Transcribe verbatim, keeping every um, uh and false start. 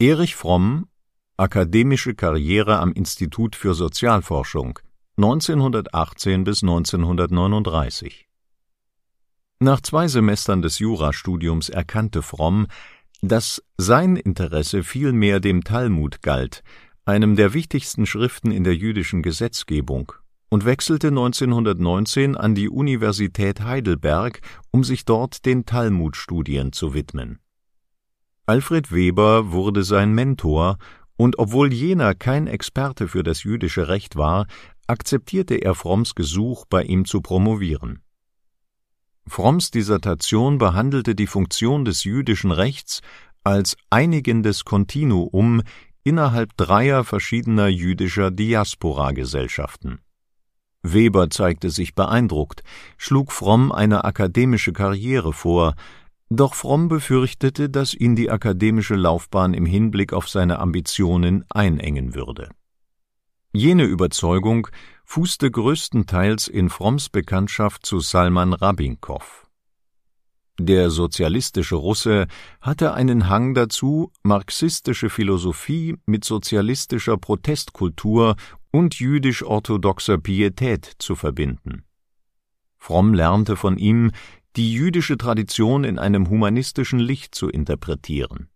Erich Fromm, akademische Karriere am Institut für Sozialforschung, neunzehnhundertachtzehn bis neunzehnhundertneununddreißig. Nach zwei Semestern des Jurastudiums erkannte Fromm, dass sein Interesse vielmehr dem Talmud galt, einem der wichtigsten Schriften in der jüdischen Gesetzgebung, und wechselte neunzehnhundertneunzehn an die Universität Heidelberg, um sich dort den Talmudstudien zu widmen. Alfred Weber wurde sein Mentor, und obwohl jener kein Experte für das jüdische Recht war, akzeptierte er Fromms Gesuch, bei ihm zu promovieren. Fromms Dissertation behandelte die Funktion des jüdischen Rechts als einigendes Kontinuum innerhalb dreier verschiedener jüdischer Diaspora-Gesellschaften. Weber zeigte sich beeindruckt, schlug Fromm eine akademische Karriere vor, doch Fromm befürchtete, dass ihn die akademische Laufbahn im Hinblick auf seine Ambitionen einengen würde. Jene Überzeugung fußte größtenteils in Fromms Bekanntschaft zu Salman Rabinkow. Der sozialistische Russe hatte einen Hang dazu, marxistische Philosophie mit sozialistischer Protestkultur und jüdisch-orthodoxer Pietät zu verbinden. Fromm lernte von ihm, die jüdische Tradition in einem humanistischen Licht zu interpretieren.